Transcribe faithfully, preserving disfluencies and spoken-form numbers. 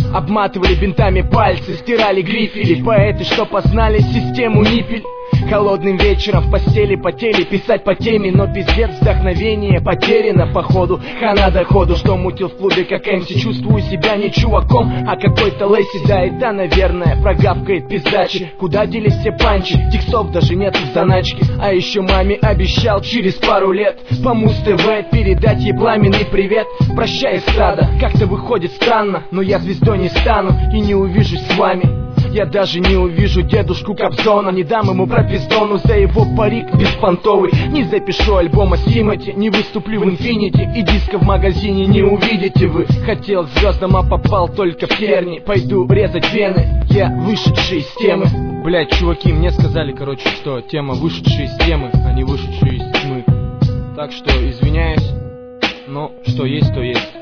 Обматывали бинтами пальцы, стирали грифели. Поэты, что познали систему ниппель. Холодным вечером в постели потели, писать по теме, но пиздец, вдохновение потеряно походу. Хана доходу, что мутил в клубе как эмси. Чувствую себя не чуваком, а какой-то лэйси. Да и да, наверное, прогавкает пиздачи. Куда делись все панчи, текстов даже нет в заначке. А еще маме обещал через пару лет по Муз-ТВ передать ей пламенный привет. Прощай, эстрада, как-то выходит странно, но я звездой не стану и не увижусь с вами. Я даже не увижу дедушку Кобзона, не дам ему пропиздону за его парик беспонтовый. Не запишу альбома с Тимати, не выступлю в Инфинити, и диска в магазине не увидите вы. Хотел звездам, а попал только в терни. Пойду резать вены, я вышедший из темы. Блять, чуваки, мне сказали, короче, что тема вышедшая из темы, а не вышедшая из тьмы. Так что извиняюсь, но что есть, то есть.